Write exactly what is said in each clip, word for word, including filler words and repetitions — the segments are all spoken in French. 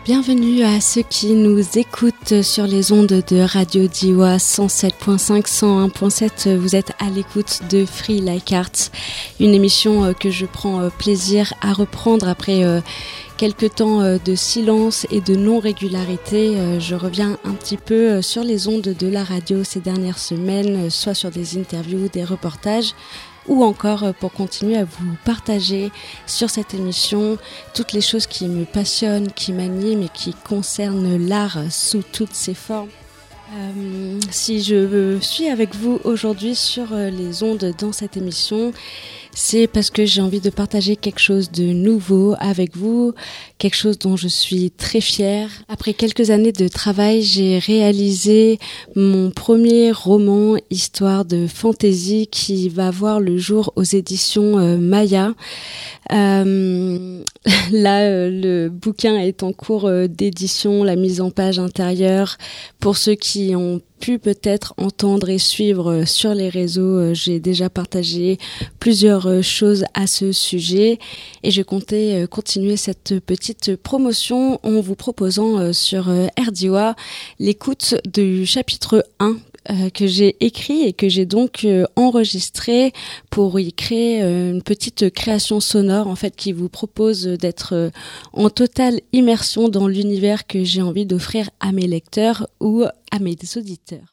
Bienvenue à ceux qui nous écoutent sur les ondes de Radio Diois cent sept virgule cinq, cent un virgule sept. Vous êt à l'écoute de Free Like Art, une émission que je prends plaisir à reprendre après quelques temps de silence et de non-régularité. Je reviens un petit peu sur les ondes de la radio ces dernières semaines, soit sur des interviews, des reportages, ou encore pour continuer à vous partager sur cette émission toutes les choses qui me passionnent, qui m'animent et qui concernent l'art sous toutes ses formes. Euh, si je suis avec vous aujourd'hui sur les ondes dans cette émission, c'est parce que j'ai envie de partager quelque chose de nouveau avec vous, quelque chose dont je suis très fière. Après quelques années de travail, j'ai réalisé mon premier roman, histoire de fantasy, qui va voir le jour aux éditions euh, Maya. Euh, là, euh, le bouquin est en cours euh, d'édition, la mise en page intérieure. Pour ceux qui ont pu peut-être entendre et suivre sur les réseaux, j'ai déjà partagé plusieurs choses à ce sujet et je comptais continuer cette petite promotion en vous proposant sur R D I O A l'écoute du chapitre un Euh, que j'ai écrit et que j'ai donc euh, enregistré pour y créer euh, une petite création sonore en fait qui vous propose d'être euh, en totale immersion dans l'univers que j'ai envie d'offrir à mes lecteurs ou à mes auditeurs.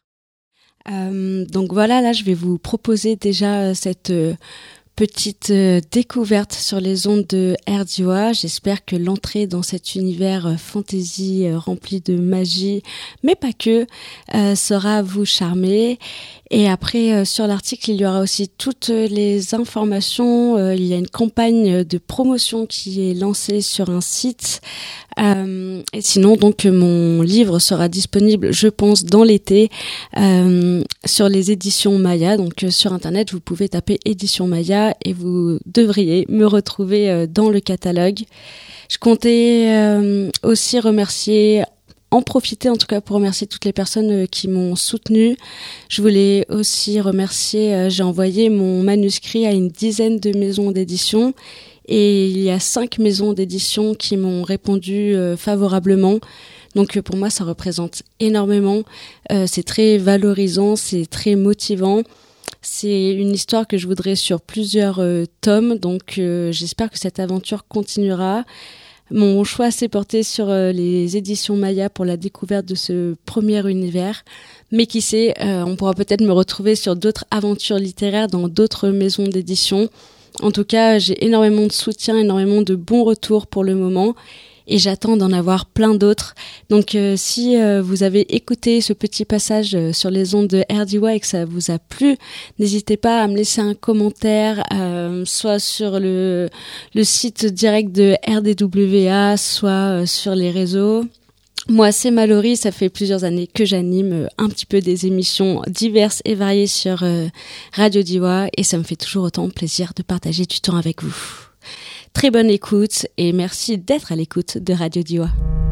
Euh, donc voilà, là je vais vous proposer déjà cette euh, petite euh, découverte sur les ondes de R D I O A. J'espère que l'entrée dans cet univers euh, fantasy euh, rempli de magie, mais pas que, euh, saura vous charmer. Et après, euh, sur l'article, il y aura aussi toutes les informations. Euh, il y a une campagne de promotion qui est lancée sur un site. Euh, et sinon, donc, mon livre sera disponible, je pense, dans l'été, euh, sur les éditions Maya. Donc, euh, sur Internet, vous pouvez taper éditions Maya et vous devriez me retrouver euh, dans le catalogue. Je comptais euh, aussi remercier en profiter en tout cas pour remercier toutes les personnes qui m'ont soutenue. Je voulais aussi remercier, euh, j'ai envoyé mon manuscrit à une dizaine de maisons d'édition et il y a cinq maisons d'édition qui m'ont répondu euh, favorablement. Donc euh, pour moi ça représente énormément, euh, c'est très valorisant, c'est très motivant. C'est une histoire que je voudrais sur plusieurs euh, tomes, donc euh, j'espère que cette aventure continuera. Mon choix s'est porté sur euh, les éditions Maya pour la découverte de ce premier univers. Mais qui sait, euh, on pourra peut-être me retrouver sur d'autres aventures littéraires dans d'autres maisons d'édition. En tout cas, j'ai énormément de soutien, énormément de bons retours pour le moment. Et j'attends d'en avoir plein d'autres. Donc euh, si euh, vous avez écouté ce petit passage euh, sur les ondes de R D I O A et que ça vous a plu, n'hésitez pas à me laisser un commentaire, euh, soit sur le, le site direct de R D W A, soit euh, sur les réseaux. Moi, c'est Mallory, ça fait plusieurs années que j'anime euh, un petit peu des émissions diverses et variées sur euh, Radio Diois et ça me fait toujours autant plaisir de partager du temps avec vous. Très bonne écoute et merci d'être à l'écoute de Radio Diois.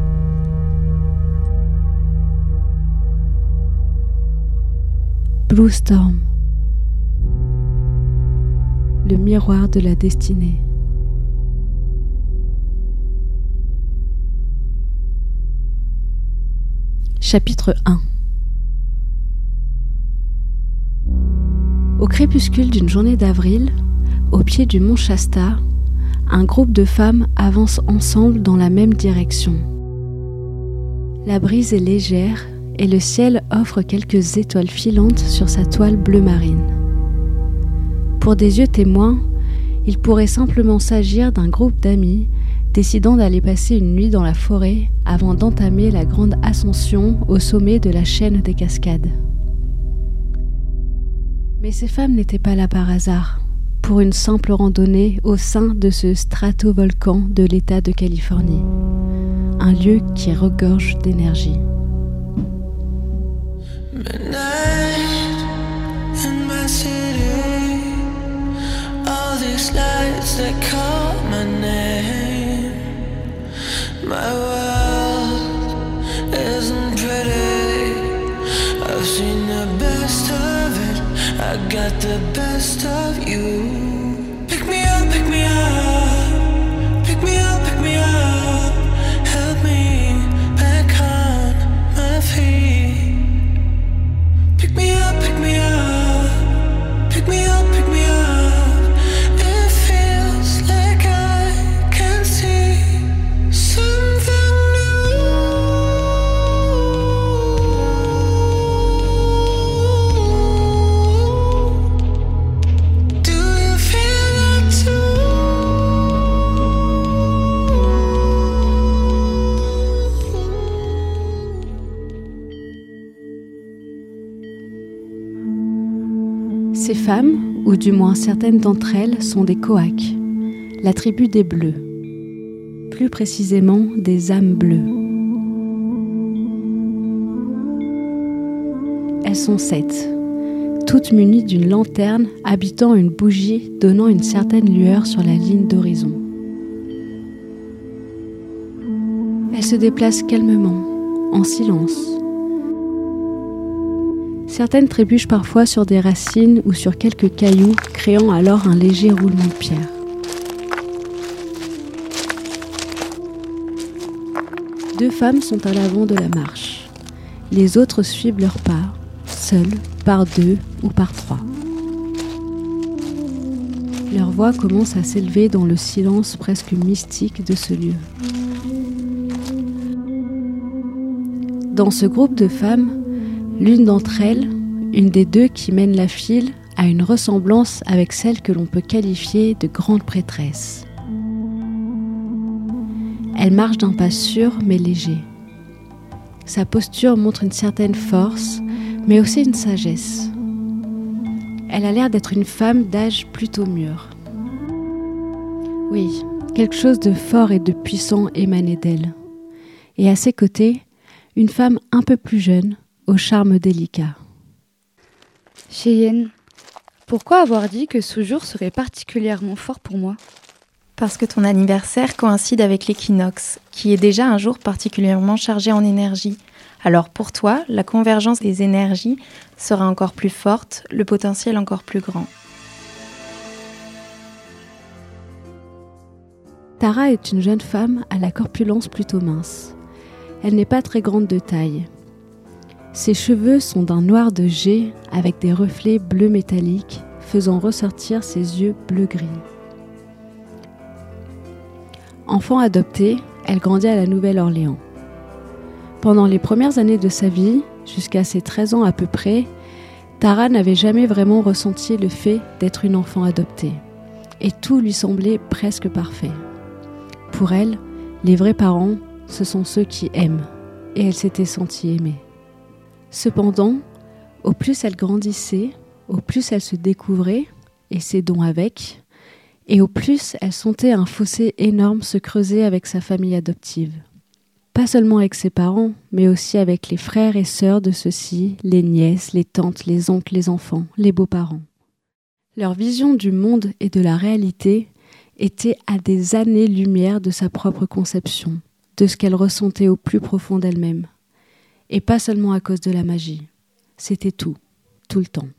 Blue Storm, le miroir de la destinée. Chapitre un. Au crépuscule d'une journée d'avril, au pied du mont Shasta, un groupe de femmes avance ensemble dans la même direction. La brise est légère et le ciel offre quelques étoiles filantes sur sa toile bleu marine. Pour des yeux témoins, il pourrait simplement s'agir d'un groupe d'amis décidant d'aller passer une nuit dans la forêt avant d'entamer la grande ascension au sommet de la chaîne des cascades. Mais ces femmes n'étaient pas là par hasard, pour une simple randonnée au sein de ce stratovolcan de l'État de Californie, un lieu qui regorge d'énergie. I got the best of you. Pick me up, pick me up, pick me up, pick me up. Help me Ces femmes, ou du moins certaines d'entre elles, sont des Coacs, la tribu des Bleus, plus précisément des âmes bleues. Elles sont sept, toutes munies d'une lanterne habitant une bougie donnant une certaine lueur sur la ligne d'horizon. Elles se déplacent calmement, en silence. Certaines trébuchent parfois sur des racines ou sur quelques cailloux, créant alors un léger roulement de pierre. Deux femmes sont à l'avant de la marche. Les autres suivent leurs pas, seules, par deux ou par trois. Leur voix commence à s'élever dans le silence presque mystique de ce lieu. Dans ce groupe de femmes, l'une d'entre elles, une des deux qui mène la file, a une ressemblance avec celle que l'on peut qualifier de grande prêtresse. Elle marche d'un pas sûr mais léger. Sa posture montre une certaine force, mais aussi une sagesse. Elle a l'air d'être une femme d'âge plutôt mûr. Oui, quelque chose de fort et de puissant émanait d'elle. Et à ses côtés, une femme un peu plus jeune, au charme délicat. Cheyenne, pourquoi avoir dit que ce jour serait particulièrement fort pour moi ? Parce que ton anniversaire coïncide avec l'équinoxe, qui est déjà un jour particulièrement chargé en énergie. Alors pour toi, la convergence des énergies sera encore plus forte, le potentiel encore plus grand. Tara est une jeune femme à la corpulence plutôt mince. Elle n'est pas très grande de taille. Ses cheveux sont d'un noir de jet avec des reflets bleu métallique, faisant ressortir ses yeux bleu-gris. Enfant adoptée, elle grandit à la Nouvelle-Orléans. Pendant les premières années de sa vie, jusqu'à ses treize ans à peu près, Tara n'avait jamais vraiment ressenti le fait d'être une enfant adoptée. Et tout lui semblait presque parfait. Pour elle, les vrais parents, ce sont ceux qui aiment. Et elle s'était sentie aimée. Cependant, au plus elle grandissait, au plus elle se découvrait, et ses dons avec, et au plus elle sentait un fossé énorme se creuser avec sa famille adoptive. Pas seulement avec ses parents, mais aussi avec les frères et sœurs de ceux-ci, les nièces, les tantes, les oncles, les enfants, les beaux-parents. Leur vision du monde et de la réalité était à des années-lumière de sa propre conception, de ce qu'elle ressentait au plus profond d'elle-même. Et pas seulement à cause de la magie. C'était tout, tout le temps.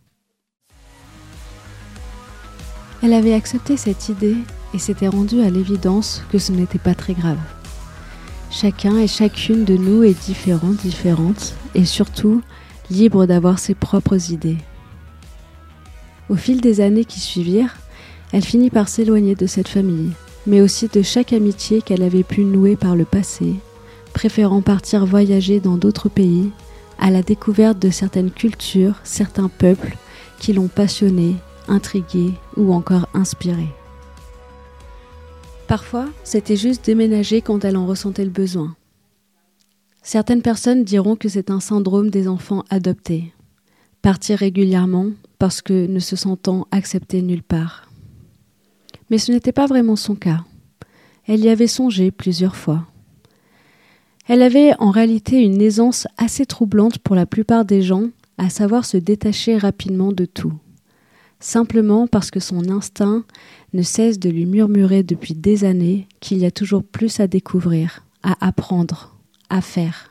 Elle avait accepté cette idée et s'était rendue à l'évidence que ce n'était pas très grave. Chacun et chacune de nous est différent, différente, et surtout libre d'avoir ses propres idées. Au fil des années qui suivirent, elle finit par s'éloigner de cette famille, mais aussi de chaque amitié qu'elle avait pu nouer par le passé, préférant partir voyager dans d'autres pays, à la découverte de certaines cultures, certains peuples qui l'ont passionnée, intriguée ou encore inspirée. Parfois, c'était juste déménager quand elle en ressentait le besoin. Certaines personnes diront que c'est un syndrome des enfants adoptés. Partir régulièrement parce que ne se sentant acceptée nulle part. Mais ce n'était pas vraiment son cas. Elle y avait songé plusieurs fois. Elle avait en réalité une aisance assez troublante pour la plupart des gens à savoir se détacher rapidement de tout. Simplement parce que son instinct ne cesse de lui murmurer depuis des années qu'il y a toujours plus à découvrir, à apprendre, à faire.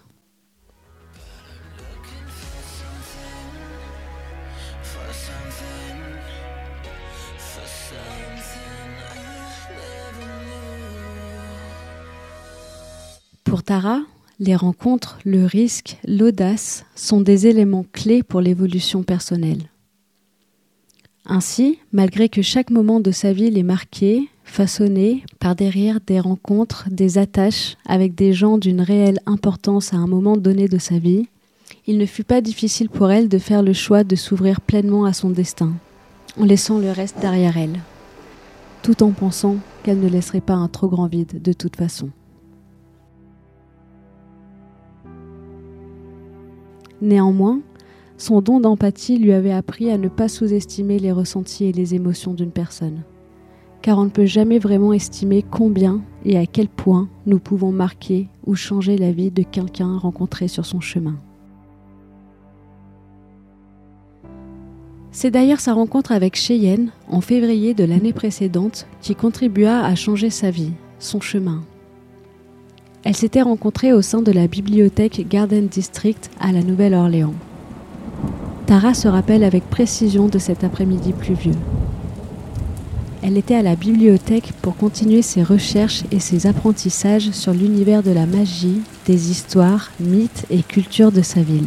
Pour Tara, les rencontres, le risque, l'audace sont des éléments clés pour l'évolution personnelle. Ainsi, malgré que chaque moment de sa vie l'est marqué, façonné par des rires, des rencontres, des attaches avec des gens d'une réelle importance à un moment donné de sa vie, il ne fut pas difficile pour elle de faire le choix de s'ouvrir pleinement à son destin, en laissant le reste derrière elle, tout en pensant qu'elle ne laisserait pas un trop grand vide de toute façon. Néanmoins, Son don d'empathie lui avait appris à ne pas sous-estimer les ressentis et les émotions d'une personne. Car on ne peut jamais vraiment estimer combien et à quel point nous pouvons marquer ou changer la vie de quelqu'un rencontré sur son chemin. C'est d'ailleurs sa rencontre avec Cheyenne, en février de l'année précédente, qui contribua à changer sa vie, son chemin. Elle s'était rencontrée au sein de la bibliothèque Garden District à la Nouvelle-Orléans. Tara se rappelle avec précision de cet après-midi pluvieux. Elle était à la bibliothèque pour continuer ses recherches et ses apprentissages sur l'univers de la magie, des histoires, mythes et cultures de sa ville.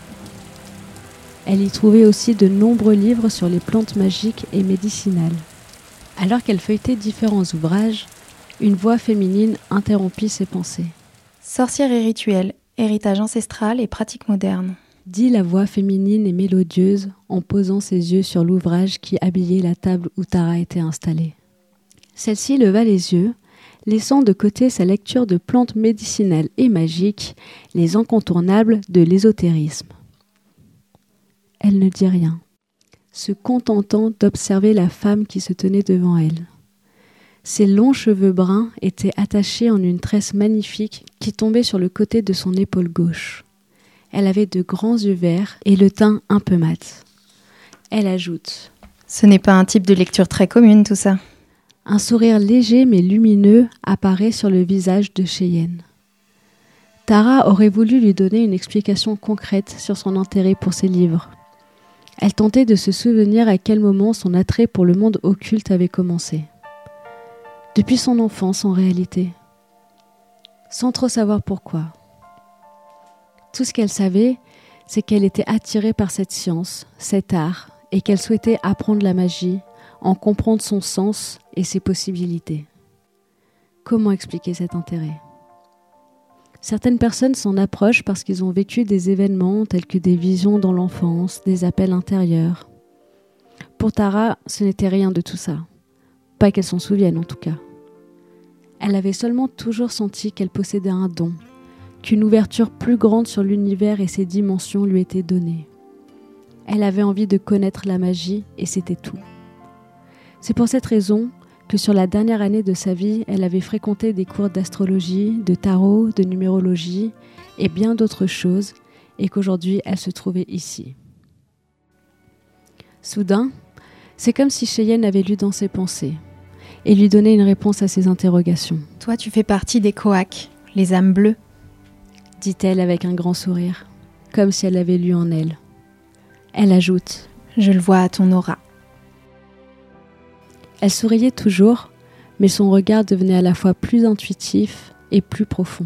Elle y trouvait aussi de nombreux livres sur les plantes magiques et médicinales. Alors qu'elle feuilletait différents ouvrages, une voix féminine interrompit ses pensées. Sorcière et rituel, héritage ancestral et pratique moderne. Dit la voix féminine et mélodieuse en posant ses yeux sur l'ouvrage qui habillait la table où Tara était installée. Celle-ci leva les yeux, laissant de côté sa lecture de plantes médicinales et magiques, les incontournables de l'ésotérisme. Elle ne dit rien, se contentant d'observer la femme qui se tenait devant elle. Ses longs cheveux bruns étaient attachés en une tresse magnifique qui tombait sur le côté de son épaule gauche. Elle avait de grands yeux verts et le teint un peu mat. Elle ajoute : Ce n'est pas un type de lecture très commune, tout ça. Un sourire léger mais lumineux apparaît sur le visage de Cheyenne. Tara aurait voulu lui donner une explication concrète sur son intérêt pour ces livres. Elle tentait de se souvenir à quel moment son attrait pour le monde occulte avait commencé. Depuis son enfance, en réalité. Sans trop savoir pourquoi. Tout ce qu'elle savait, c'est qu'elle était attirée par cette science, cet art, et qu'elle souhaitait apprendre la magie, en comprendre son sens et ses possibilités. Comment expliquer cet intérêt ? Certaines personnes s'en approchent parce qu'ils ont vécu des événements tels que des visions dans l'enfance, des appels intérieurs. Pour Tara, ce n'était rien de tout ça. Pas qu'elle s'en souvienne en tout cas. Elle avait seulement toujours senti qu'elle possédait un don, qu'une ouverture plus grande sur l'univers et ses dimensions lui était donnée. Elle avait envie de connaître la magie et c'était tout. C'est pour cette raison que sur la dernière année de sa vie, elle avait fréquenté des cours d'astrologie, de tarot, de numérologie et bien d'autres choses, et qu'aujourd'hui elle se trouvait ici. Soudain, c'est comme si Cheyenne avait lu dans ses pensées et lui donnait une réponse à ses interrogations. « Toi, tu fais partie des Coacs, les âmes bleues. » dit-elle avec un grand sourire, comme si elle l'avait lu en elle. Elle ajoute : « Je le vois à ton aura. » Elle souriait toujours, mais son regard devenait à la fois plus intuitif et plus profond.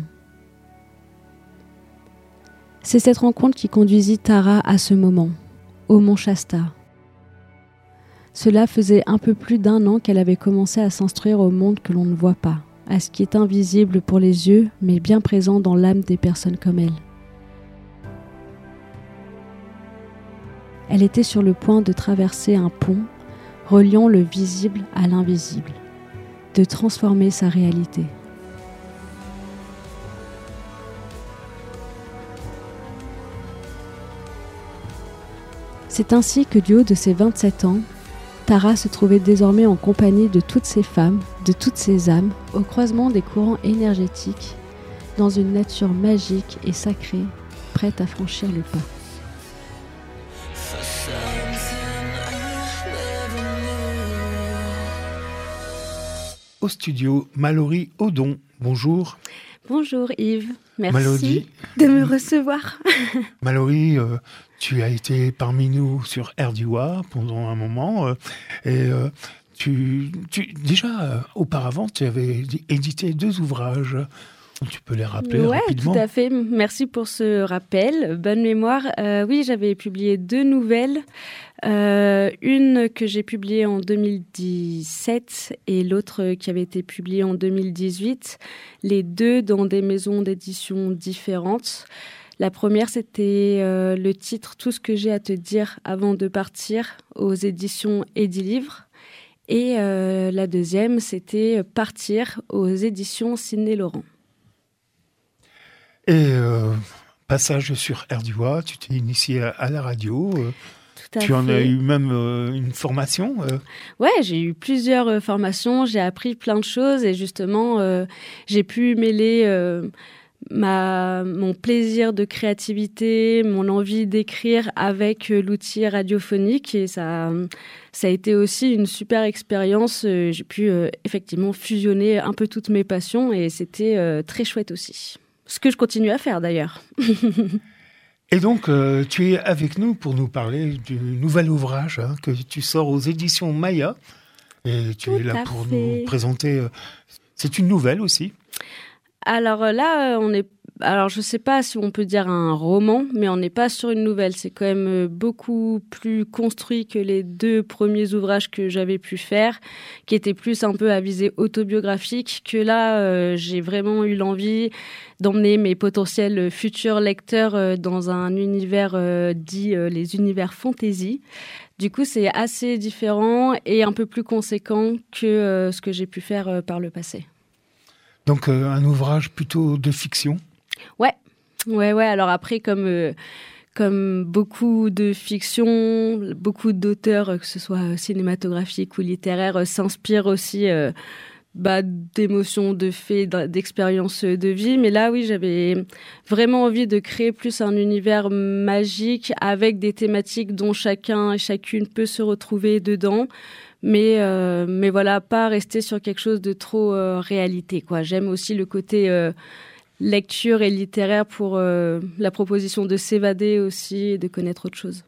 C'est cette rencontre qui conduisit Tara à ce moment, au Mont Shasta. Cela faisait un peu plus d'un an qu'elle avait commencé à s'instruire au monde que l'on ne voit pas, à ce qui est invisible pour les yeux, mais bien présent dans l'âme des personnes comme elle. Elle était sur le point de traverser un pont reliant le visible à l'invisible, de transformer sa réalité. C'est ainsi que du haut de ses vingt-sept ans, Tara se trouvait désormais en compagnie de toutes ces femmes, de toutes ces âmes, au croisement des courants énergétiques, dans une nature magique et sacrée, prête à franchir le pas. Au studio, Mallory Odon. Bonjour. Bonjour Yves, merci Mallory, de me recevoir. Mallory, euh, tu as été parmi nous sur R D W A pendant un moment. Euh, et euh, tu, tu, déjà, euh, auparavant, tu avais édité deux ouvrages. Tu peux les rappeler ouais, rapidement. Oui, tout à fait. Merci pour ce rappel. Bonne mémoire. Euh, oui, j'avais publié deux nouvelles. Euh, une que j'ai publiée en deux mille dix-sept et l'autre qui avait été publiée en deux mille dix-huit. Les deux dans des maisons d'édition différentes. La première, c'était euh, le titre « Tout ce que j'ai à te dire avant de partir » aux éditions Edilivre. Et euh, la deuxième, c'était « Partir » aux éditions Sidney Laurent. Et euh, passage sur Erdua, tu t'es initié à, à la radio. Euh, Tout à tu en fait. as eu même euh, une formation. Euh. Ouais, j'ai eu plusieurs euh, formations, j'ai appris plein de choses et justement, euh, j'ai pu mêler euh, ma, mon plaisir de créativité, mon envie d'écrire avec euh, l'outil radiophonique et ça, ça a été aussi une super expérience. Euh, j'ai pu euh, effectivement fusionner un peu toutes mes passions et c'était euh, très chouette aussi. Ce que je continue à faire d'ailleurs. Et donc, euh, tu es avec nous pour nous parler du nouvel ouvrage hein, que tu sors aux éditions Maya. Et tu Tout es là à pour fait. nous présenter. Euh, c'est une nouvelle aussi. Alors euh, là, euh, on est. Alors je sais pas si on peut dire un roman, mais on n'est pas sur une nouvelle. C'est quand même euh, beaucoup plus construit que les deux premiers ouvrages que j'avais pu faire, qui étaient plus un peu à visée autobiographique. Que là, euh, j'ai vraiment eu l'envie d'emmener mes potentiels futurs lecteurs euh, dans un univers euh, dit euh, les univers fantasy. Du coup, c'est assez différent et un peu plus conséquent que euh, ce que j'ai pu faire euh, par le passé. Donc, euh, un ouvrage plutôt de fiction. Ouais, ouais, ouais. Alors après, comme euh, comme beaucoup de fiction, beaucoup d'auteurs, que ce soit cinématographiques ou littéraires, euh, s'inspirent aussi euh, bah, d'émotions, de faits, d'expériences de vie. Mais là, oui, j'avais vraiment envie de créer plus un univers magique avec des thématiques dont chacun et chacune peut se retrouver dedans. Mais, euh, mais voilà, pas rester sur quelque chose de trop euh, réalité, quoi. J'aime aussi le côté euh, lecture et littéraire pour euh, la proposition de s'évader aussi et de connaître autre chose.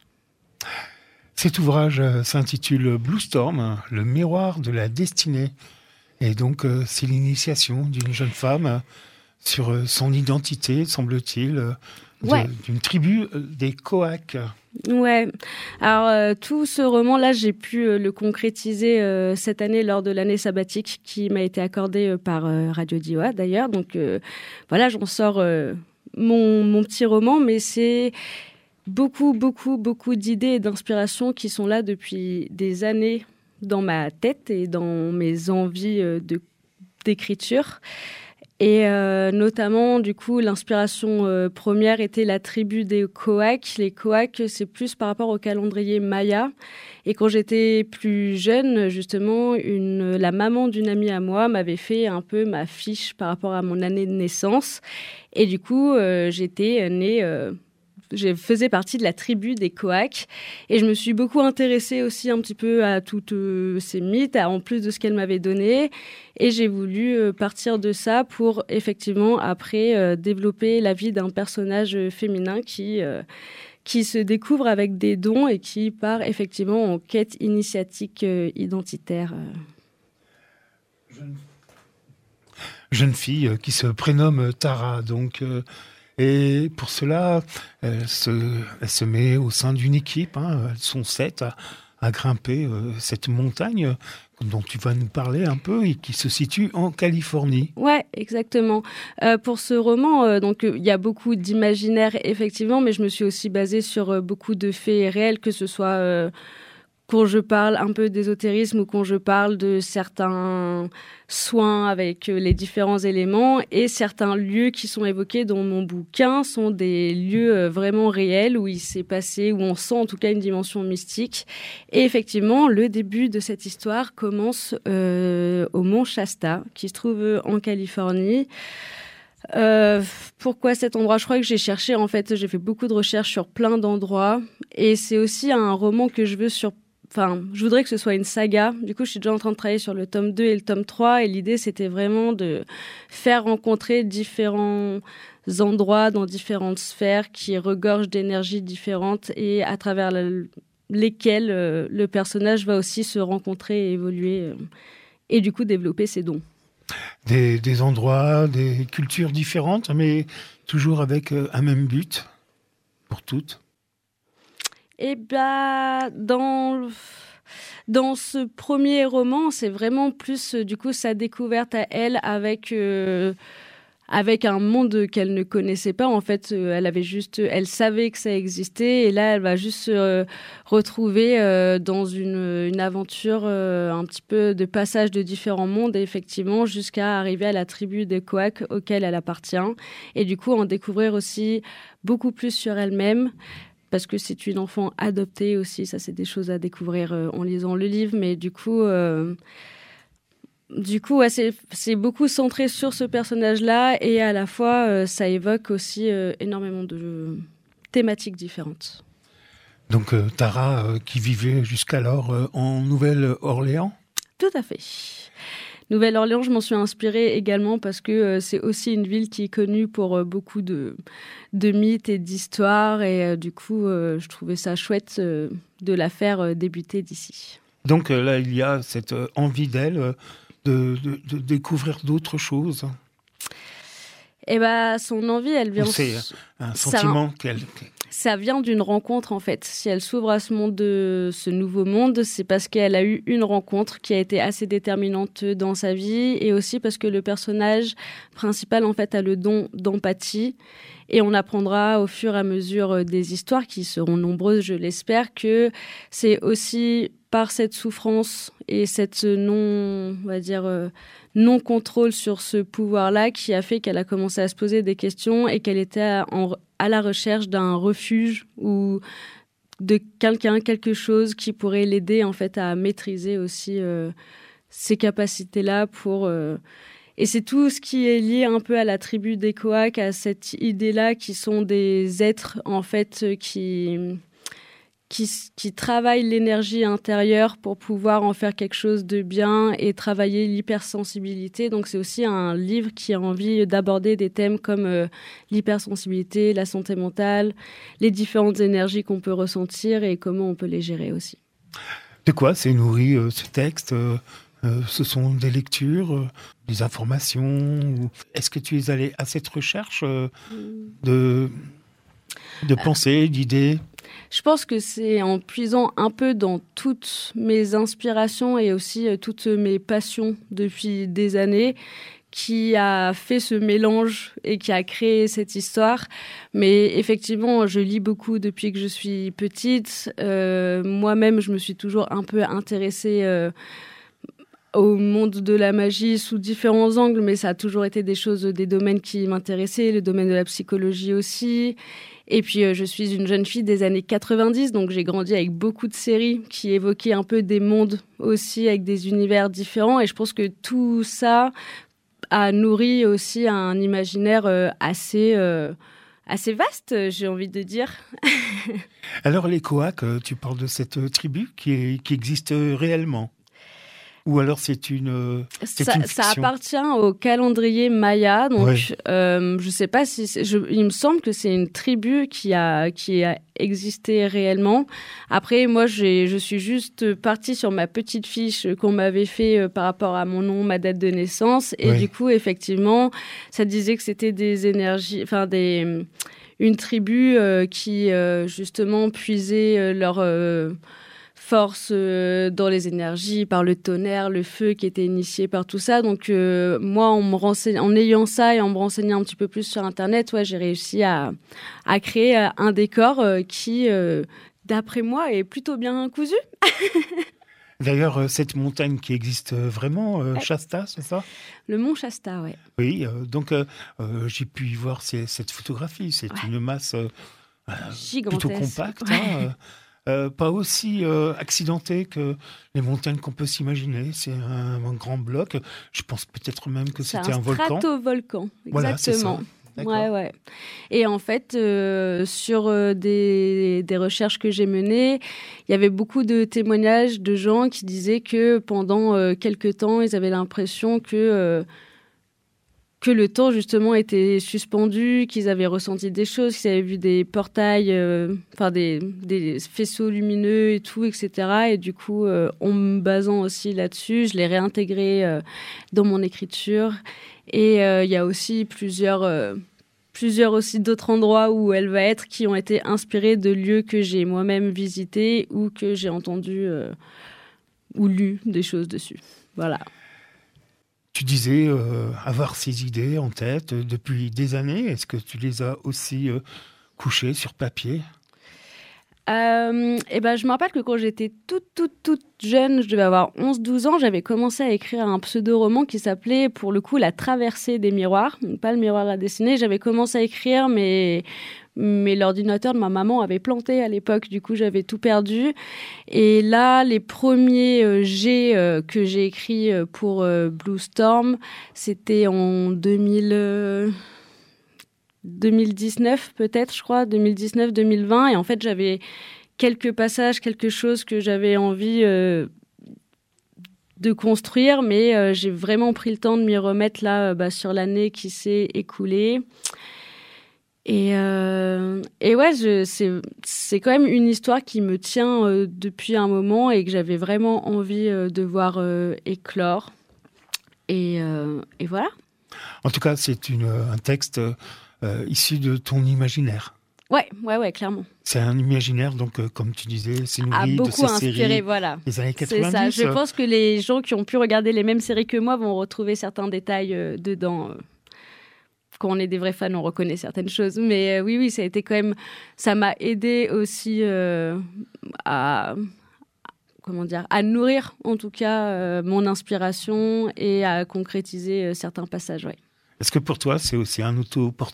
Cet ouvrage euh, s'intitule Blue Storm, le miroir de la destinée. Et donc, euh, c'est l'initiation d'une jeune femme euh, sur euh, son identité, semble-t-il, euh, de, Ouais. d'une tribu euh, des Coacs. Ouais. Alors, euh, tout ce roman-là, j'ai pu euh, le concrétiser euh, cette année lors de l'année sabbatique qui m'a été accordée euh, par euh, Radio Dioa, d'ailleurs. Donc, euh, voilà, j'en sors euh, mon, mon petit roman, mais c'est beaucoup, beaucoup, beaucoup d'idées et d'inspirations qui sont là depuis des années dans ma tête et dans mes envies euh, de, d'écriture. Et euh, notamment, du coup, l'inspiration euh, première était la tribu des Coacs. Les Coacs, c'est plus par rapport au calendrier Maya. Et quand j'étais plus jeune, justement, une, la maman d'une amie à moi m'avait fait un peu ma fiche par rapport à mon année de naissance. Et du coup, euh, j'étais née... Euh, je faisais partie de la tribu des Coacs et je me suis beaucoup intéressée aussi un petit peu à toutes euh, ces mythes, à, en plus de ce qu'elle m'avait donné. Et j'ai voulu euh, partir de ça pour effectivement après euh, développer la vie d'un personnage féminin qui, euh, qui se découvre avec des dons et qui part effectivement en quête initiatique euh, identitaire. Jeune, jeune fille qui se prénomme Tara, donc... Euh... Et pour cela, elle se, elle se met au sein d'une équipe. Hein, elles sont sept à, à grimper euh, cette montagne dont tu vas nous parler un peu et qui se situe en Californie. Ouais, exactement. Euh, pour ce roman, euh, donc il euh, y a beaucoup d'imaginaire effectivement, mais je me suis aussi basée sur euh, beaucoup de faits réels, que ce soit euh, quand je parle un peu d'ésotérisme ou quand je parle de certains soins avec les différents éléments, et certains lieux qui sont évoqués dans mon bouquin sont des lieux vraiment réels où il s'est passé, où on sent en tout cas une dimension mystique. Et effectivement, le début de cette histoire commence euh, au Mont Shasta, qui se trouve en Californie. Euh, pourquoi cet endroit ? Je crois que j'ai cherché, en fait, j'ai fait beaucoup de recherches sur plein d'endroits, et c'est aussi un roman que je veux sur Enfin, je voudrais que ce soit une saga. Du coup, je suis déjà en train de travailler sur le tome deux et le tome trois. Et l'idée, c'était vraiment de faire rencontrer différents endroits dans différentes sphères qui regorgent d'énergies différentes et à travers le, lesquelles euh, le personnage va aussi se rencontrer et évoluer euh, et du coup développer ses dons. Des, des endroits, des cultures différentes, mais toujours avec euh, un même but pour toutes. Eh bien, dans, dans ce premier roman, c'est vraiment plus, du coup, sa découverte à elle avec, euh, avec un monde qu'elle ne connaissait pas. En fait, euh, elle avait juste, elle savait que ça existait, et là, elle va juste se euh, retrouver euh, dans une, une aventure euh, un petit peu de passage de différents mondes, et effectivement, jusqu'à arriver à la tribu des Coacs auquel elle appartient, et du coup, en découvrir aussi beaucoup plus sur elle-même. Parce que c'est une enfant adoptée aussi, ça c'est des choses à découvrir euh, en lisant le livre, mais du coup, euh, du coup, ouais, c'est, c'est beaucoup centré sur ce personnage-là, et à la fois, euh, ça évoque aussi euh, énormément de thématiques différentes. Donc euh, Tara, euh, qui vivait jusqu'alors euh, en Nouvelle-Orléans ? Tout à fait. Nouvelle-Orléans, je m'en suis inspirée également parce que euh, c'est aussi une ville qui est connue pour euh, beaucoup de, de mythes et d'histoires, et euh, du coup, euh, je trouvais ça chouette euh, de la faire euh, débuter d'ici. Donc euh, là, il y a cette euh, envie d'elle euh, de, de, de découvrir d'autres choses. Et bah, son envie, elle vient... Ou c'est un sentiment ça, qu'elle... Ça vient d'une rencontre, en fait. Si elle s'ouvre à ce monde, de, ce nouveau monde, c'est parce qu'elle a eu une rencontre qui a été assez déterminante dans sa vie, et aussi parce que le personnage principal, en fait, a le don d'empathie. Et on apprendra au fur et à mesure des histoires, qui seront nombreuses, je l'espère, que c'est aussi par cette souffrance et cette non, on va dire, euh, non-contrôle sur ce pouvoir-là qui a fait qu'elle a commencé à se poser des questions, et qu'elle était à, en, à la recherche d'un refuge ou de quelqu'un, quelque chose qui pourrait l'aider en fait à maîtriser aussi euh, ces capacités-là pour... Euh, Et c'est tout ce qui est lié un peu à la tribu des Coacs, à cette idée-là, qui sont des êtres, en fait, qui, qui, qui travaillent l'énergie intérieure pour pouvoir en faire quelque chose de bien et travailler l'hypersensibilité. Donc, c'est aussi un livre qui a envie d'aborder des thèmes comme euh, l'hypersensibilité, la santé mentale, les différentes énergies qu'on peut ressentir et comment on peut les gérer aussi. De quoi s'est nourri euh, ce texte euh... Euh, ce sont des lectures, euh, des informations. Ou... Est-ce que tu es allé à cette recherche euh, de, de pensées, d'idées ? Je pense que c'est en puisant un peu dans toutes mes inspirations et aussi euh, toutes mes passions depuis des années qui a fait ce mélange et qui a créé cette histoire. Mais effectivement, je lis beaucoup depuis que je suis petite. Euh, moi-même, je me suis toujours un peu intéressée euh, au monde de la magie sous différents angles, mais ça a toujours été des choses, des domaines qui m'intéressaient, le domaine de la psychologie aussi. Et puis, euh, je suis une jeune fille des années quatre-vingt-dix, donc j'ai grandi avec beaucoup de séries qui évoquaient un peu des mondes aussi, avec des univers différents. Et je pense que tout ça a nourri aussi un imaginaire euh, assez... Euh, assez vaste, j'ai envie de dire. Alors, les Coacs, tu parles de cette tribu qui, est, qui existe réellement ? Ou alors c'est une, c'est ça, une ça fiction. appartient au calendrier Maya, donc ouais. euh, je sais pas si c'est, je, il me semble que c'est une tribu qui a qui a existé réellement. Après, moi, j'ai, je suis juste partie sur ma petite fiche qu'on m'avait fait euh, par rapport à mon nom, ma date de naissance, et ouais. du coup, effectivement, ça disait que c'était des énergies, enfin des une tribu euh, qui euh, justement puisait euh, leur euh, force euh, dans les énergies, par le tonnerre, le feu qui était initié par tout ça. Donc euh, moi, en, me renseigne, en ayant ça et en me renseignant un petit peu plus sur Internet, ouais, j'ai réussi à, à créer un décor euh, qui, euh, d'après moi, est plutôt bien cousu. D'ailleurs, euh, cette montagne qui existe vraiment, euh, ouais. Shasta, c'est ça ? Le mont Shasta, oui. Oui, euh, donc euh, euh, j'ai pu y voir ces, cette photographie. C'est ouais. une masse euh, plutôt compacte, ouais. hein, Euh, pas aussi euh, accidenté que les montagnes qu'on peut s'imaginer. C'est un, un grand bloc. Je pense peut-être même que c'est c'était un, un volcan. Stratovolcan, exactement. Voilà, c'est ça. Ouais, ouais. Et en fait, euh, sur euh, des, des recherches que j'ai menées, il y avait beaucoup de témoignages de gens qui disaient que pendant euh, quelques temps, ils avaient l'impression que... Euh, que le temps, justement, était suspendu, qu'ils avaient ressenti des choses, qu'ils avaient vu des portails, euh, enfin des, des faisceaux lumineux et tout, et cetera. Et du coup, euh, en me basant aussi là-dessus, je l'ai réintégré euh, dans mon écriture. Et il euh, y a aussi plusieurs, euh, plusieurs aussi d'autres endroits où elle va être qui ont été inspirés de lieux que j'ai moi-même visités ou que j'ai entendu euh, ou lu des choses dessus. Voilà. tu disais euh, avoir ces idées en tête euh, depuis des années. Est-ce que tu les as aussi euh, couchées sur papier ? Euh, et ben, je me rappelle que quand j'étais toute, toute, toute jeune, je devais avoir onze douze ans, j'avais commencé à écrire un pseudo-roman qui s'appelait, pour le coup, La traversée des miroirs. Donc, pas le miroir à dessiner. J'avais commencé à écrire, mais, mais l'ordinateur de ma maman avait planté à l'époque. Du coup, j'avais tout perdu. Et là, les premiers euh, jets euh, que j'ai écrits euh, pour euh, Blue Storm, c'était en deux mille... Euh... deux mille dix-neuf peut-être, je crois, deux mille dix-neuf deux mille vingt. Et en fait, j'avais quelques passages, quelque chose que j'avais envie euh, de construire, mais euh, j'ai vraiment pris le temps de m'y remettre là, bah, sur l'année qui s'est écoulée. Et, euh, et ouais, je, c'est, c'est quand même une histoire qui me tient euh, depuis un moment et que j'avais vraiment envie euh, de voir euh, éclore. Et, euh, et voilà. En tout cas, c'est une, un texte euh, issu de ton imaginaire. Ouais, ouais, ouais, clairement. C'est un imaginaire, donc, euh, comme tu disais, c'est nourri de ces inspiré, séries voilà. des années quatre-vingt-dix. C'est ça. Je pense que les gens qui ont pu regarder les mêmes séries que moi vont retrouver certains détails euh, dedans. Quand on est des vrais fans, on reconnaît certaines choses. Mais euh, oui, oui, ça a été quand même... Ça m'a aidé aussi euh, à... Comment dire, à nourrir, en tout cas, euh, mon inspiration et à concrétiser euh, certains passages, ouais. Est-ce que pour toi, c'est aussi un autoportrait ?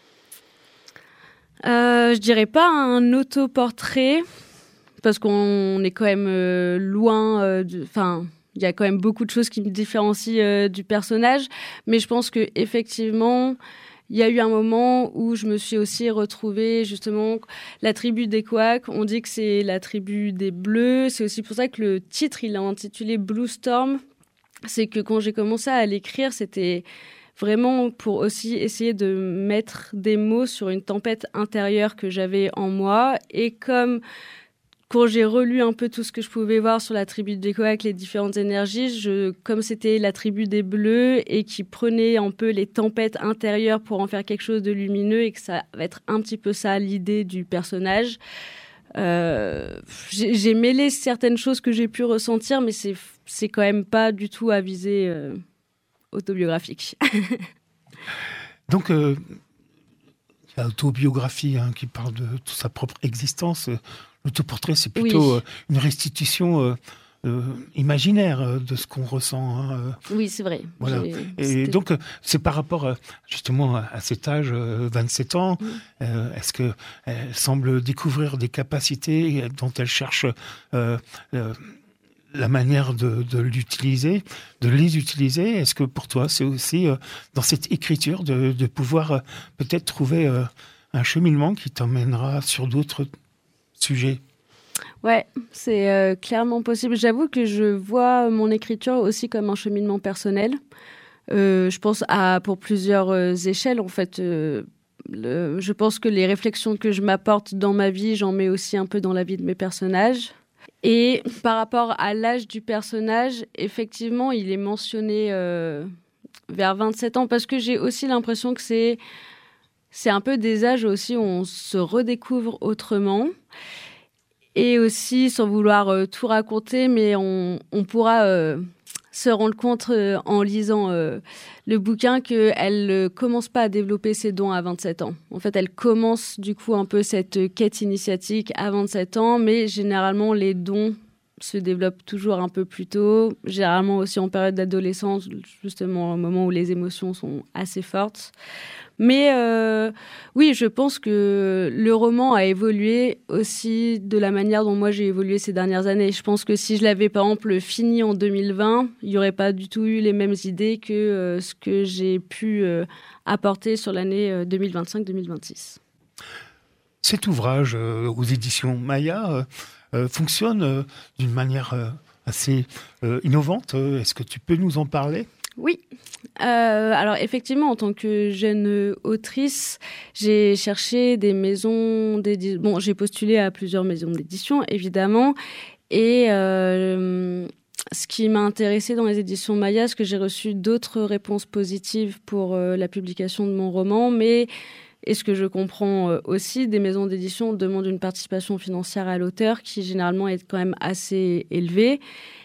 Euh, je dirais pas un autoportrait, parce qu'on est quand même euh, loin, enfin, euh, il y a quand même beaucoup de choses qui me différencient euh, du personnage, mais je pense que effectivement, il y a eu un moment où je me suis aussi retrouvée, justement, la tribu des Coacs. On dit que c'est la tribu des Bleus, c'est aussi pour ça que le titre, il est intitulé Blue Storm. C'est que quand j'ai commencé à l'écrire, c'était vraiment pour aussi essayer de mettre des mots sur une tempête intérieure que j'avais en moi. Et comme quand j'ai relu un peu tout ce que je pouvais voir sur la tribu des Coacs, les différentes énergies, je, comme c'était la tribu des Bleus et qui prenait un peu les tempêtes intérieures pour en faire quelque chose de lumineux et que ça va être un petit peu ça l'idée du personnage, euh, j'ai, j'ai mêlé certaines choses que j'ai pu ressentir, mais c'est, c'est quand même pas du tout à viser... Euh, autobiographique. Donc, euh, l'autobiographie hein, qui parle de toute sa propre existence, euh, l'autoportrait, c'est plutôt oui. euh, une restitution euh, euh, imaginaire euh, de ce qu'on ressent. Hein, euh, oui, c'est vrai. Voilà. Et C'était... donc, euh, c'est par rapport euh, justement à cet âge, euh, vingt-sept ans, oui. euh, est-ce qu'elle semble découvrir des capacités dont elle cherche... Euh, euh, la manière de, de l'utiliser, de les utiliser. Est-ce que pour toi, c'est aussi euh, dans cette écriture de, de pouvoir euh, peut-être trouver euh, un cheminement qui t'emmènera sur d'autres sujets ? Ouais, c'est euh, clairement possible. J'avoue que je vois mon écriture aussi comme un cheminement personnel. Euh, je pense à pour plusieurs euh, échelles, en fait. Euh, le, je pense que les réflexions que je m'apporte dans ma vie, j'en mets aussi un peu dans la vie de mes personnages. Et par rapport à l'âge du personnage, effectivement, il est mentionné euh, vers vingt-sept ans, parce que j'ai aussi l'impression que c'est, c'est un peu des âges aussi où on se redécouvre autrement. Et aussi, sans vouloir euh, tout raconter, mais on, on pourra euh, se rendre compte euh, en lisant euh, le bouquin qu'elle ne commence pas à développer ses dons à vingt-sept ans. En fait, elle commence du coup un peu cette quête initiatique à vingt-sept ans, mais généralement, les dons se développent toujours un peu plus tôt, généralement aussi en période d'adolescence, justement au moment où les émotions sont assez fortes. Mais euh, oui, je pense que le roman a évolué aussi de la manière dont moi j'ai évolué ces dernières années. Je pense que si je l'avais par exemple fini en deux mille vingt, il n'y aurait pas du tout eu les mêmes idées que euh, ce que j'ai pu euh, apporter sur l'année euh, deux mille vingt-cinq deux mille vingt-six. Cet ouvrage euh, aux éditions Maya euh, euh, fonctionne euh, d'une manière euh, assez euh, innovante. Est-ce que tu peux nous en parler ? Oui. Euh, alors effectivement, en tant que jeune autrice, j'ai cherché des maisons d'édition. Bon, j'ai postulé à plusieurs maisons d'édition, évidemment. Et euh, ce qui m'a intéressée dans les éditions Maya, c'est que j'ai reçu d'autres réponses positives pour euh, la publication de mon roman. Mais, et ce que je comprends euh, aussi, des maisons d'édition demandent une participation financière à l'auteur qui, généralement, est quand même assez élevée.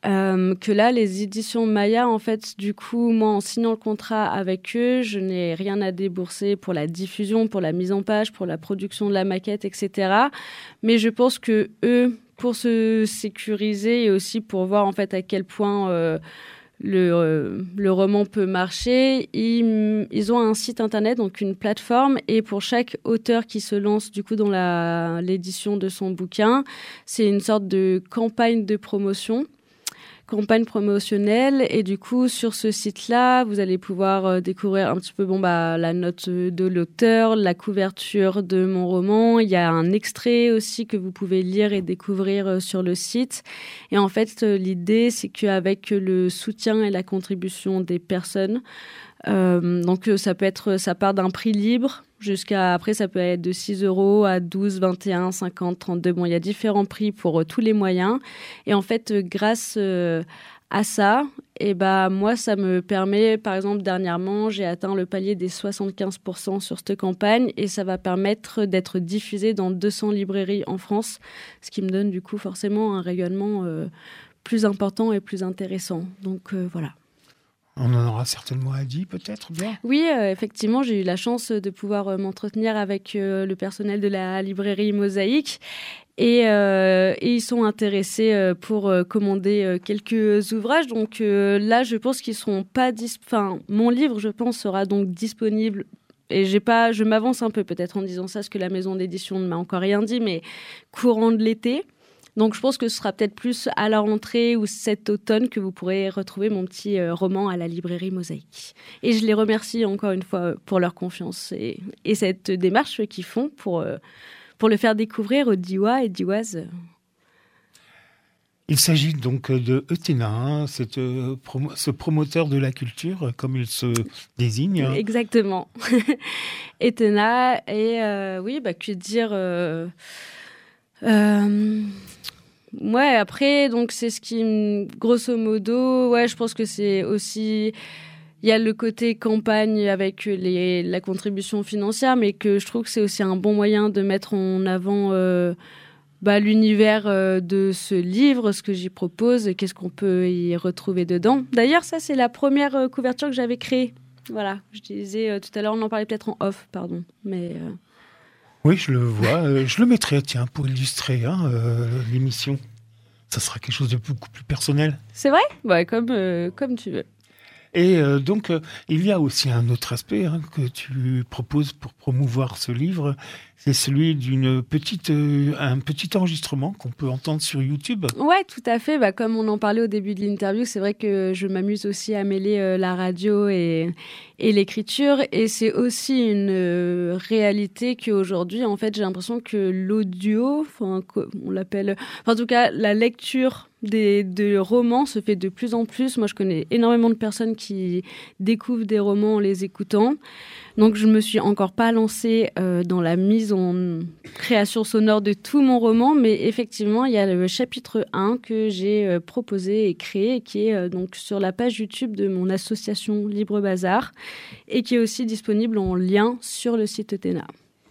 Euh, que là, les éditions Maya, en fait, du coup, moi, en signant le contrat avec eux, je n'ai rien à débourser pour la diffusion, pour la mise en page, pour la production de la maquette, et cetera. Mais je pense que eux, pour se sécuriser et aussi pour voir en fait à quel point euh, le, euh, le roman peut marcher, ils, ils ont un site internet, donc une plateforme, et pour chaque auteur qui se lance du coup dans la, l'édition de son bouquin, c'est une sorte de campagne de promotion. campagne promotionnelle, et du coup sur ce site-là vous allez pouvoir euh, découvrir un petit peu bon bah la note de l'auteur, la couverture de mon roman, il y a un extrait aussi que vous pouvez lire et découvrir euh, sur le site. Et en fait euh, l'idée c'est qu'avec le soutien et la contribution des personnes, euh, donc euh, ça peut être, ça part d'un prix libre jusqu'à, après ça peut être de six euros à douze, vingt et un, cinquante, trente-deux. Bon, il y a différents prix pour euh, tous les moyens. Et en fait, euh, grâce euh, à ça, et bah, moi, ça me permet, par exemple, dernièrement, j'ai atteint le palier des soixante-quinze pour cent sur cette campagne, et ça va permettre d'être diffusé dans deux cents librairies en France, ce qui me donne du coup forcément un rayonnement euh, plus important et plus intéressant. Donc euh, voilà. On en aura certainement à dire, peut-être bien. Oui, euh, effectivement, j'ai eu la chance de pouvoir euh, m'entretenir avec euh, le personnel de la librairie Mosaïque. Et, euh, et ils sont intéressés euh, pour euh, commander euh, quelques ouvrages. Donc euh, là, je pense qu'ils seront pas... Dis- enfin, mon livre, je pense, sera donc disponible. Et j'ai pas, je m'avance un peu peut-être en disant ça, parce que la maison d'édition ne m'a encore rien dit, mais courant de l'été. Donc, je pense que ce sera peut-être plus à la rentrée ou cet automne que vous pourrez retrouver mon petit euh, roman à la librairie Mosaïque. Et je les remercie encore une fois pour leur confiance et, et cette démarche qu'ils font pour, euh, pour le faire découvrir aux Diois et Dioises. Il s'agit donc de Etena, hein, cette, euh, promo- ce promoteur de la culture, comme il se désigne. Exactement. Etena, et euh, oui, bah, que dire... Euh, euh, Ouais, après, donc c'est ce qui, grosso modo, ouais, je pense que c'est aussi, il y a le côté campagne avec les, la contribution financière, mais que je trouve que c'est aussi un bon moyen de mettre en avant euh, bah, l'univers euh, de ce livre, ce que j'y propose, et qu'est-ce qu'on peut y retrouver dedans. D'ailleurs, ça, c'est la première euh, couverture que j'avais créée. Voilà, je disais euh, tout à l'heure, on en parlait peut-être en off, pardon, mais... Euh... Oui, je le vois. Euh, je le mettrai, tiens, pour illustrer hein, euh, l'émission. Ça sera quelque chose de beaucoup plus personnel. C'est vrai ? Ouais, comme, euh, comme tu veux. Et euh, donc, euh, il y a aussi un autre aspect hein, que tu proposes pour promouvoir ce livre. C'est celui d'une petite, euh, un petit enregistrement qu'on peut entendre sur YouTube. Ouais, tout à fait. Bah, comme on en parlait au début de l'interview, c'est vrai que je m'amuse aussi à mêler euh, la radio et, et l'écriture. Et c'est aussi une euh, réalité qu'aujourd'hui, en fait, j'ai l'impression que l'audio, enfin, on l'appelle, enfin, en tout cas, la lecture des, de romans se fait de plus en plus. Moi, je connais énormément de personnes qui découvrent des romans en les écoutant. Donc, je me suis encore pas lancée euh, dans la mise en création sonore de tout mon roman, mais effectivement, il y a le chapitre un que j'ai euh, proposé et créé, qui est euh, donc sur la page YouTube de mon association Libre Bazar, et qui est aussi disponible en lien sur le site Etena.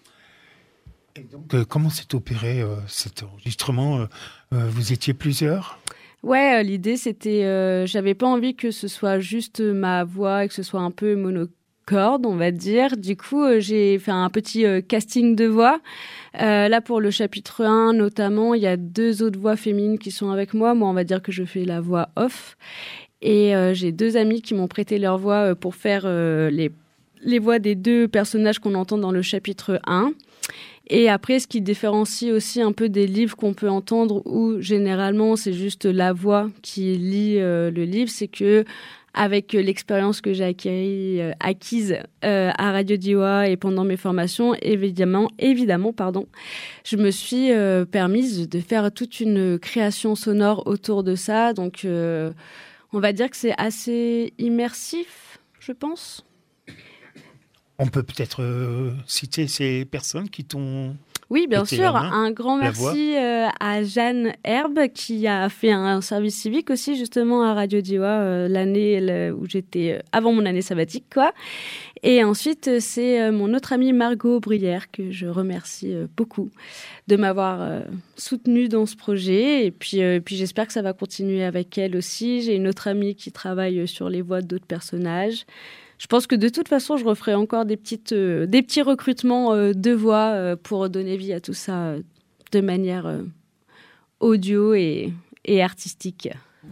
Et donc, euh, comment s'est opéré euh, cet enregistrement euh, euh, Vous étiez plusieurs ? Ouais, euh, l'idée, c'était... Euh, j'avais pas envie que ce soit juste ma voix et que ce soit un peu mono corde, on va dire. Du coup, euh, j'ai fait un petit euh, casting de voix. Euh, là, pour le chapitre un, notamment, il y a deux autres voix féminines qui sont avec moi. Moi, on va dire que je fais la voix off. Et euh, j'ai deux amis qui m'ont prêté leur voix euh, pour faire euh, les, les voix des deux personnages qu'on entend dans le chapitre un. Et après, ce qui différencie aussi un peu des livres qu'on peut entendre où, généralement, c'est juste la voix qui lit euh, le livre, c'est que avec l'expérience que j'ai acquis, euh, acquise euh, à Radio Diois et pendant mes formations, évidemment, évidemment, pardon, je me suis euh, permise de faire toute une création sonore autour de ça. Donc, euh, on va dire que c'est assez immersif, je pense. On peut peut-être euh, citer ces personnes qui t'ont Oui, bien Mettez sûr. la main, Un grand la voix. merci euh, à Jeanne Herbe qui a fait un service civique aussi justement à Radio Diois euh, l'année le- où j'étais euh, avant mon année sabbatique, quoi. Et ensuite, euh, c'est euh, mon autre amie Margot Bruyère que je remercie euh, beaucoup de m'avoir euh, soutenue dans ce projet. Et puis, euh, puis j'espère que ça va continuer avec elle aussi. J'ai une autre amie qui travaille euh, sur les voix d'autres personnages. Je pense que de toute façon, je referai encore des, petites, euh, des petits recrutements euh, de voix euh, pour donner vie à tout ça euh, de manière euh, audio et, et artistique.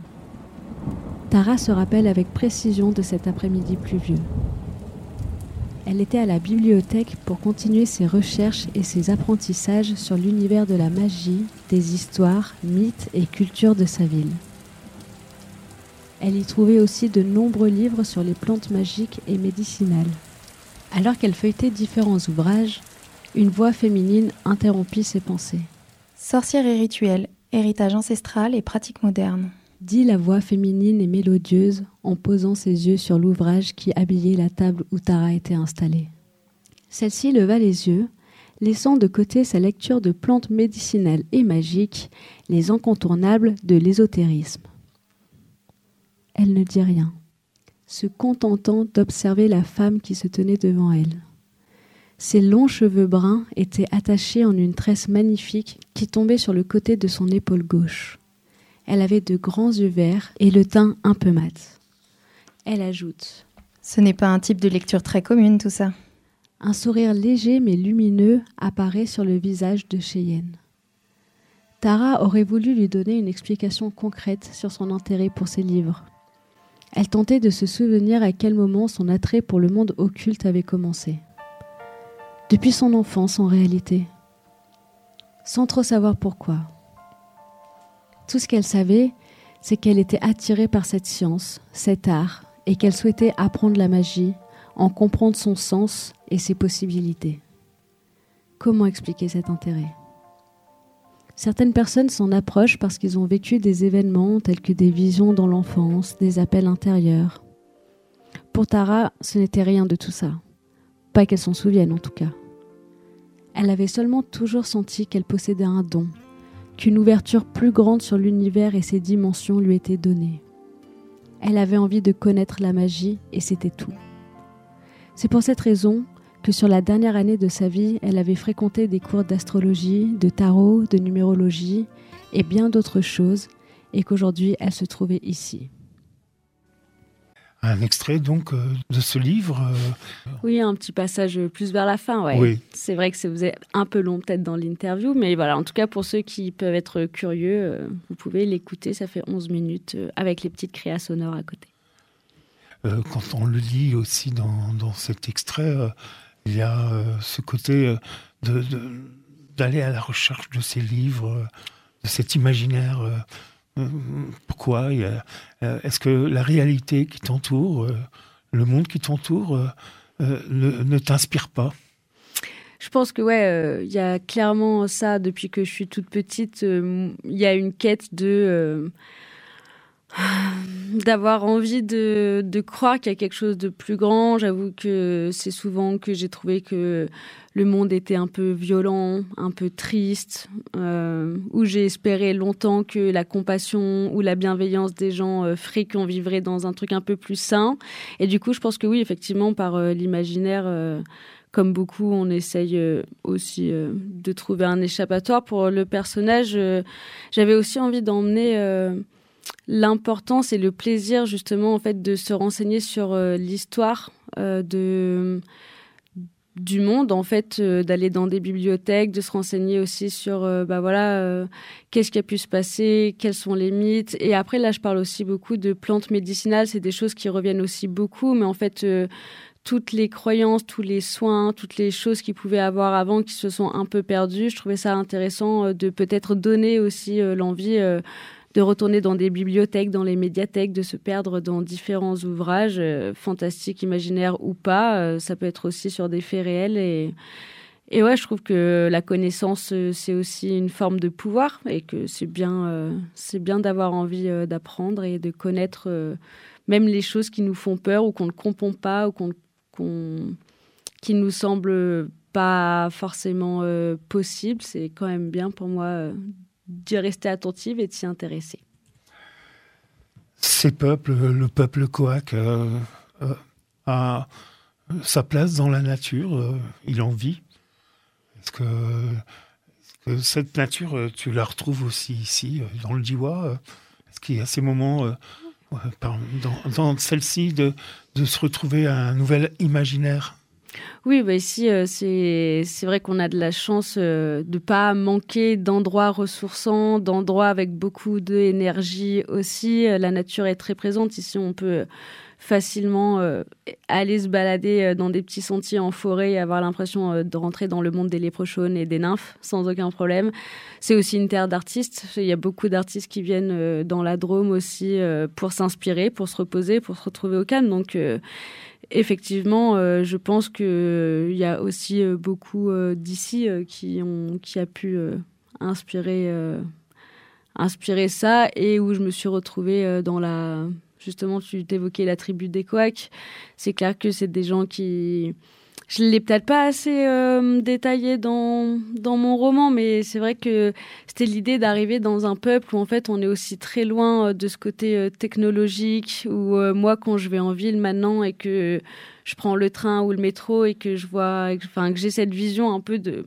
Tara se rappelle avec précision de cet après-midi pluvieux. Elle était à la bibliothèque pour continuer ses recherches et ses apprentissages sur l'univers de la magie, des histoires, mythes et cultures de sa ville. Elle y trouvait aussi de nombreux livres sur les plantes magiques et médicinales. Alors qu'elle feuilletait différents ouvrages, une voix féminine interrompit ses pensées. Sorcière et rituel, héritage ancestral et pratique moderne. Dit la voix féminine et mélodieuse en posant ses yeux sur l'ouvrage qui habillait la table où Tara était installée. Celle-ci leva les yeux, laissant de côté sa lecture de plantes médicinales et magiques, les incontournables de l'ésotérisme. Elle ne dit rien, se contentant d'observer la femme qui se tenait devant elle. Ses longs cheveux bruns étaient attachés en une tresse magnifique qui tombait sur le côté de son épaule gauche. Elle avait de grands yeux verts et le teint un peu mat. Elle ajoute : Ce n'est pas un type de lecture très commune, tout ça. un sourire léger mais lumineux apparaît sur le visage de Cheyenne. Tara aurait voulu lui donner une explication concrète sur son intérêt pour ces livres. Elle tentait de se souvenir à quel moment son attrait pour le monde occulte avait commencé. Depuis son enfance, en réalité. Sans trop savoir pourquoi. Tout ce qu'elle savait, c'est qu'elle était attirée par cette science, cet art, et qu'elle souhaitait apprendre la magie, en comprendre son sens et ses possibilités. Comment expliquer cet intérêt ? Certaines personnes s'en approchent parce qu'ils ont vécu des événements tels que des visions dans l'enfance, des appels intérieurs. Pour Tara, ce n'était rien de tout ça. Pas qu'elle s'en souvienne en tout cas. Elle avait seulement toujours senti qu'elle possédait un don, qu'une ouverture plus grande sur l'univers et ses dimensions lui était donnée. Elle avait envie de connaître la magie et c'était tout. C'est pour cette raison que sur la dernière année de sa vie, elle avait fréquenté des cours d'astrologie, de tarot, de numérologie et bien d'autres choses, et qu'aujourd'hui elle se trouvait ici. Un extrait donc euh, de ce livre. Euh... Oui, un petit passage plus vers la fin, ouais. Oui. C'est vrai que ça faisait un peu long peut-être dans l'interview, mais voilà, en tout cas pour ceux qui peuvent être curieux, euh, vous pouvez l'écouter, ça fait onze minutes euh, avec les petites créas sonores à côté. Euh, quand on le lit aussi dans, dans cet extrait, euh, il y a euh, ce côté euh, de, de, d'aller à la recherche de ces livres, euh, de cet imaginaire. Euh, euh, pourquoi il y a, euh, est-ce que la réalité qui t'entoure, euh, le monde qui t'entoure, euh, euh, ne, ne t'inspire pas ? Je pense que ouais, il euh, y a clairement ça depuis que je suis toute petite. Il euh, y a une quête de euh, d'avoir envie de, de croire qu'il y a quelque chose de plus grand. J'avoue que c'est souvent que j'ai trouvé que le monde était un peu violent, un peu triste, euh, où j'ai espéré longtemps que la compassion ou la bienveillance des gens euh, ferait qu'on vivrait dans un truc un peu plus sain. Et du coup, je pense que oui, effectivement, par euh, l'imaginaire, euh, comme beaucoup, on essaye euh, aussi euh, de trouver un échappatoire. Pour le personnage, euh, j'avais aussi envie d'emmener... Euh, l'importance et le plaisir justement en fait de se renseigner sur euh, l'histoire euh, de du monde en fait, euh, d'aller dans des bibliothèques, de se renseigner aussi sur euh, bah voilà euh, qu'est-ce qui a pu se passer, quels sont les mythes. Et après là je parle aussi beaucoup de plantes médicinales, c'est des choses qui reviennent aussi beaucoup, mais en fait euh, toutes les croyances, tous les soins, toutes les choses qu'ils pouvaient avoir avant qui se sont un peu perdues, je trouvais ça intéressant euh, de peut-être donner aussi euh, l'envie euh, de retourner dans des bibliothèques, dans les médiathèques, de se perdre dans différents ouvrages, euh, fantastiques, imaginaires ou pas. Euh, ça peut être aussi sur des faits réels. Et, et ouais, je trouve que la connaissance, euh, c'est aussi une forme de pouvoir et que c'est bien, euh, c'est bien d'avoir envie euh, d'apprendre et de connaître euh, même les choses qui nous font peur ou qu'on ne comprend pas ou qu'on, qu'on, qui nous semblent pas forcément euh, possible, c'est quand même bien pour moi euh, d'y rester attentive et de s'y intéresser. Ces peuples, le peuple Coac euh, euh, a sa place dans la nature, euh, il en vit. Est-ce que, est-ce que cette nature, tu la retrouves aussi ici, dans le Diois? Est-ce qu'il y a ces moments, euh, dans, dans celle-ci, de, de se retrouver à un nouvel imaginaire? Oui, bah ici, euh, c'est, c'est vrai qu'on a de la chance euh, de ne pas manquer d'endroits ressourçants, d'endroits avec beaucoup d'énergie aussi. La nature est très présente. Ici, on peut facilement euh, aller se balader dans des petits sentiers en forêt et avoir l'impression euh, de rentrer dans le monde des léprechaunes et des nymphes sans aucun problème. C'est aussi une terre d'artistes. Il y a beaucoup d'artistes qui viennent euh, dans la Drôme aussi euh, pour s'inspirer, pour se reposer, pour se retrouver au calme. Donc, euh, effectivement, euh, je pense qu'il euh, y a aussi euh, beaucoup euh, d'ici euh, qui ont qui a pu euh, inspirer euh, inspirer ça, et où je me suis retrouvée euh, dans la justement, tu t'évoquais la tribu des Coacs. C'est clair que c'est des gens qui, je l'ai peut-être pas assez euh, détaillé dans dans mon roman, mais c'est vrai que c'était l'idée d'arriver dans un peuple où en fait on est aussi très loin de ce côté euh, technologique. Où euh, moi, quand je vais en ville maintenant et que je prends le train ou le métro et que je vois, enfin que j'ai cette vision un peu de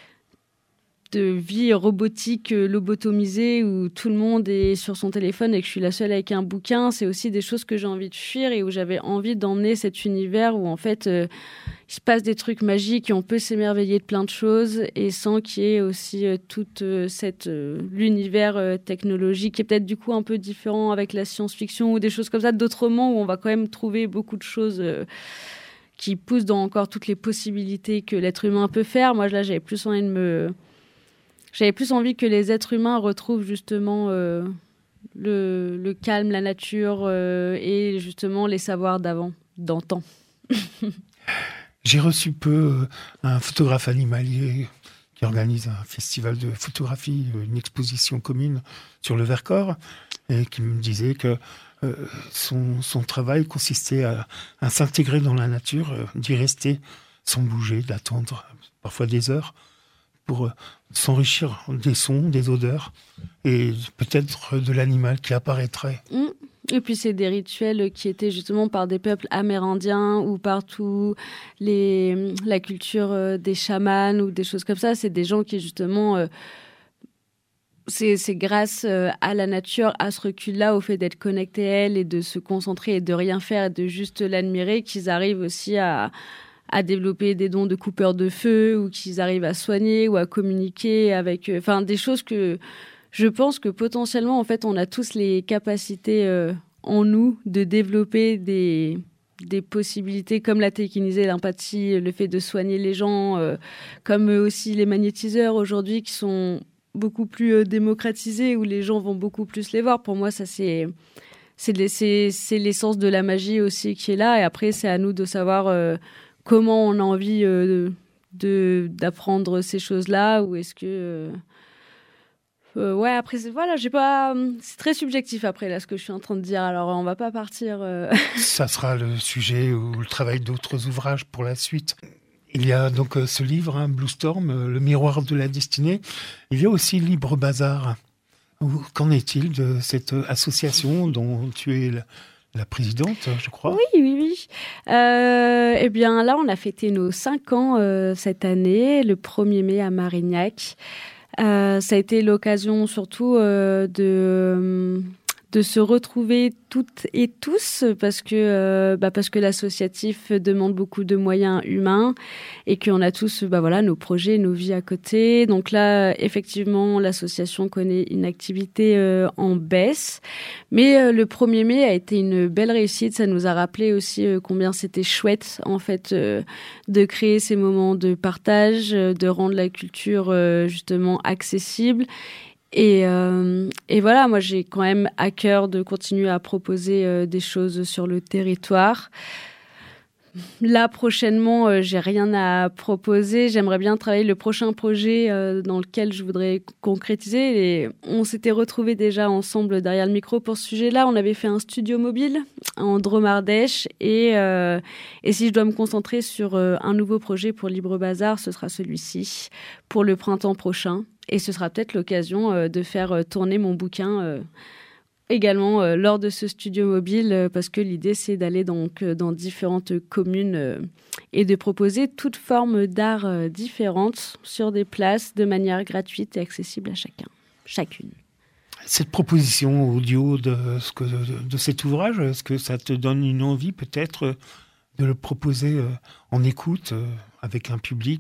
de vie robotique, lobotomisée, où tout le monde est sur son téléphone et que je suis la seule avec un bouquin, c'est aussi des choses que j'ai envie de fuir et où j'avais envie d'emmener cet univers où en fait euh, il se passe des trucs magiques et on peut s'émerveiller de plein de choses, et sans qu'il y ait aussi euh, toute euh, cette euh, l'univers euh, technologique qui est peut-être du coup un peu différent avec la science-fiction ou des choses comme ça, d'autres romans où on va quand même trouver beaucoup de choses euh, qui poussent dans encore toutes les possibilités que l'être humain peut faire. Moi là, j'avais plus envie de me J'avais plus envie que les êtres humains retrouvent justement euh, le, le calme, la nature euh, et justement les savoirs d'avant, d'antan. J'ai reçu peu un photographe animalier qui organise un festival de photographie, une exposition commune sur le Vercors, et qui me disait que euh, son, son travail consistait à, à s'intégrer dans la nature, euh, d'y rester sans bouger, d'attendre parfois des heures, pour s'enrichir des sons, des odeurs, et peut-être de l'animal qui apparaîtrait. Mmh. Et puis c'est des rituels qui étaient justement par des peuples amérindiens ou par tout les, la culture des chamans ou des choses comme ça. C'est des gens qui justement... Euh, c'est, c'est grâce à la nature, à ce recul-là, au fait d'être connecté à elle et de se concentrer et de rien faire et de juste l'admirer, qu'ils arrivent aussi à... à développer des dons de coupeurs de feu, ou qu'ils arrivent à soigner ou à communiquer avec, enfin des choses que je pense que potentiellement en fait on a tous les capacités euh, en nous de développer des des possibilités comme la télékinésie, l'empathie, le fait de soigner les gens, euh, comme aussi les magnétiseurs aujourd'hui qui sont beaucoup plus euh, démocratisés, où les gens vont beaucoup plus les voir. Pour moi, ça c'est c'est c'est, c'est l'essence de la magie aussi qui est là, et après c'est à nous de savoir euh, comment on a envie euh, de, d'apprendre ces choses-là, ou est-ce que... Euh, euh, ouais, après, c'est, voilà, j'ai pas... C'est très subjectif, après, là, ce que je suis en train de dire. Alors, on va pas partir... Euh... Ça sera le sujet ou le travail d'autres ouvrages pour la suite. Il y a donc euh, ce livre, hein, Blue Storm, euh, Le miroir de la destinée. Il y a aussi Libre Bazar. Qu'en est-il de cette association dont tu es... La... La présidente, je crois. Oui, oui, oui. Euh, eh bien, là, on a fêté nos cinq ans euh, cette année, le premier mai à Marignac. Euh, ça a été l'occasion surtout euh, de, de se retrouver toutes et tous, parce que, euh, bah parce que l'associatif demande beaucoup de moyens humains et qu'on a tous bah voilà, nos projets, nos vies à côté. Donc là, effectivement, l'association connaît une activité euh, en baisse. Mais euh, le premier mai a été une belle réussite. Ça nous a rappelé aussi euh, combien c'était chouette, en fait, euh, de créer ces moments de partage, euh, de rendre la culture euh, justement accessible. Et, euh, et voilà, moi, j'ai quand même à cœur de continuer à proposer euh, des choses sur le territoire. là, prochainement, euh, j'ai rien à proposer. J'aimerais bien travailler le prochain projet euh, dans lequel je voudrais concrétiser. Et on s'était retrouvés déjà ensemble derrière le micro pour ce sujet-là. On avait fait un studio mobile en Drôme Ardèche. Et, euh, et si je dois me concentrer sur euh, un nouveau projet pour Libre Bazar, ce sera celui-ci pour le printemps prochain. Et ce sera peut-être l'occasion euh, de faire euh, tourner mon bouquin euh, également euh, lors de ce studio mobile, euh, parce que l'idée, c'est d'aller donc, euh, dans différentes communes euh, et de proposer toute forme d'art euh, différente sur des places de manière gratuite et accessible à chacun, chacune. Cette proposition audio de, ce que, de, de cet ouvrage, est-ce que ça te donne une envie peut-être de le proposer euh, en écoute euh, avec un public ?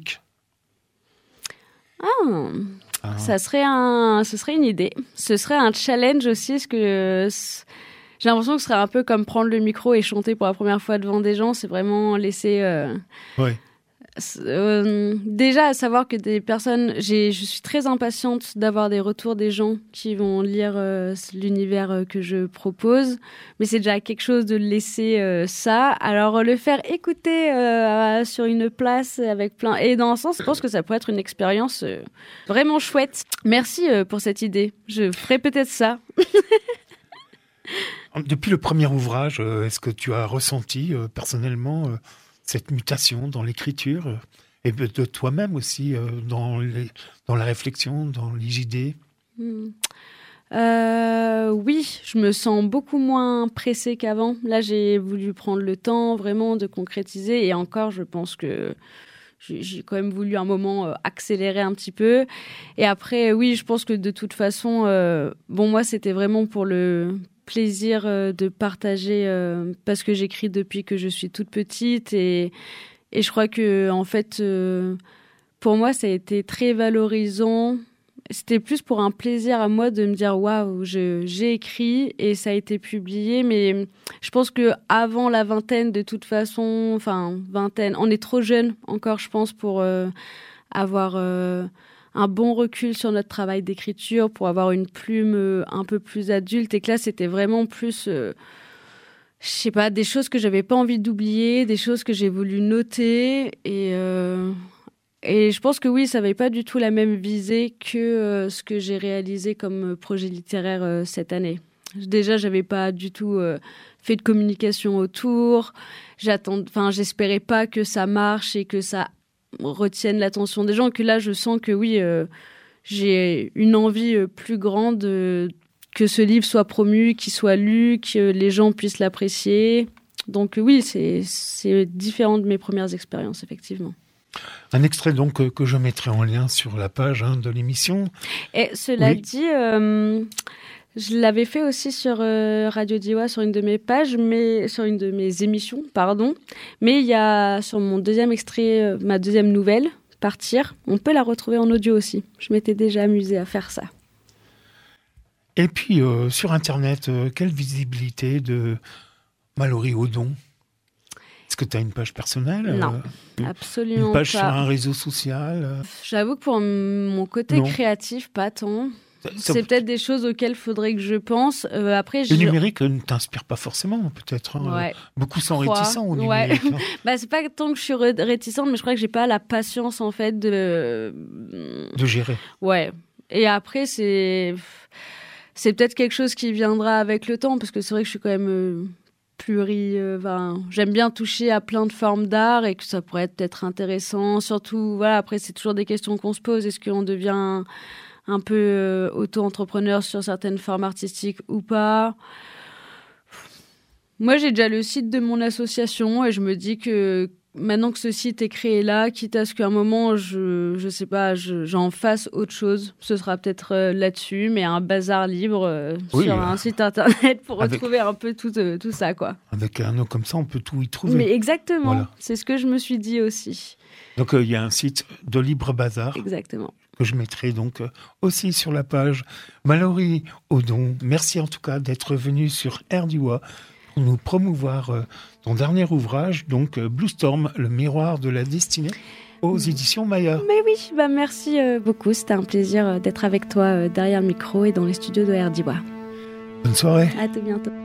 Ah, ah. Ça serait un, ce serait une idée. Ce serait un challenge aussi, parce que euh, j'ai l'impression que ce serait un peu comme prendre le micro et chanter pour la première fois devant des gens. C'est vraiment laisser... Euh, ouais. Euh, déjà, à savoir que des personnes... J'ai, je suis très impatiente d'avoir des retours des gens qui vont lire euh, l'univers que je propose. Mais c'est déjà quelque chose de laisser euh, ça. Alors, le faire écouter euh, sur une place avec plein... Et dans un sens, je pense que ça pourrait être une expérience euh, vraiment chouette. Merci euh, pour cette idée. Je ferai peut-être ça. Depuis le premier ouvrage, est-ce que tu as ressenti euh, personnellement... Euh, cette mutation dans l'écriture euh, et de toi-même aussi euh, dans, les, dans la réflexion, dans les idées. Mmh. Euh, oui, je me sens beaucoup moins pressée qu'avant. Là, j'ai voulu prendre le temps vraiment de concrétiser et encore, je pense que j'ai, j'ai quand même voulu un moment euh, accélérer un petit peu. Et après, oui, je pense que de toute façon, euh, bon, moi, c'était vraiment pour le... plaisir euh, de partager euh, parce que j'écris depuis que je suis toute petite et, et je crois que en fait euh, pour moi ça a été très valorisant. C'était plus pour un plaisir à moi de me dire waouh, je, j'ai écrit et ça a été publié, mais je pense que avant la vingtaine de toute façon, enfin vingtaine, on est trop jeune encore je pense pour euh, avoir euh, un bon recul sur notre travail d'écriture, pour avoir une plume euh, un peu plus adulte. Et que là, c'était vraiment plus, euh, je sais pas, des choses que j'avais pas envie d'oublier, des choses que j'ai voulu noter. Et, euh, et je pense que oui, ça n'avait pas du tout la même visée que euh, ce que j'ai réalisé comme projet littéraire euh, cette année. Déjà, j'avais pas du tout euh, fait de communication autour. J'attends, enfin, j'espérais pas que ça marche et que ça retiennent l'attention des gens, que là je sens que oui euh, j'ai une envie euh, plus grande euh, que ce livre soit promu, qu'il soit lu, que les gens puissent l'apprécier. Donc euh, oui, c'est, c'est différent de mes premières expériences, effectivement. Un extrait donc euh, que je mettrai en lien sur la page hein, de l'émission. Et cela oui. dit, euh, je l'avais fait aussi sur euh, Radio Diois, sur une de mes pages, mais sur une de mes émissions, pardon. Mais il y a sur mon deuxième extrait, euh, ma deuxième nouvelle, Partir, on peut la retrouver en audio aussi. Je m'étais déjà amusée à faire ça. Et puis euh, sur Internet, euh, quelle visibilité de Mallory Odon ? Est-ce que tu as une page personnelle ? Non, euh, absolument pas. Une page pas. Sur un réseau social euh... J'avoue que pour mon côté non. créatif, pas tant. C'est peut-être des choses auxquelles il faudrait que je pense. Euh, après, le je... numérique ne t'inspire pas forcément, peut-être. Hein. Ouais. Beaucoup sont réticents au numérique. Ouais. Bah, c'est pas tant que je suis réticente, mais je crois que j'ai pas la patience, en fait, de... De gérer. Ouais. Et après, c'est... C'est peut-être quelque chose qui viendra avec le temps, parce que c'est vrai que je suis quand même... Euh... pluri, euh, ben, j'aime bien toucher à plein de formes d'art et que ça pourrait être peut-être intéressant. Surtout, voilà, après, c'est toujours des questions qu'on se pose. Est-ce qu'on devient un peu euh, auto-entrepreneur sur certaines formes artistiques ou pas ? Moi, j'ai déjà le site de mon association et je me dis que maintenant que ce site est créé là, quitte à ce qu'à un moment, je, je sais pas, je, j'en fasse autre chose, ce sera peut-être euh, là-dessus, mais un bazar libre euh, oui, sur euh, un site internet pour avec, retrouver un peu tout, euh, tout ça, quoi. Avec un nom comme ça, on peut tout y trouver. Mais exactement, voilà. C'est ce que je me suis dit aussi. Donc, il euh, y a un site de Libre Bazar. Exactement. Que je mettrai donc euh, aussi sur la page. Mallory Odon, merci en tout cas d'être venue sur Air Diois pour nous promouvoir euh, ton dernier ouvrage, donc euh, Blue Storm, le miroir de la destinée, aux éditions Maya. Mais oui, bah merci euh, beaucoup. C'était un plaisir euh, d'être avec toi euh, derrière le micro et dans les studios de Air Diois. Bonne soirée. À tout bientôt.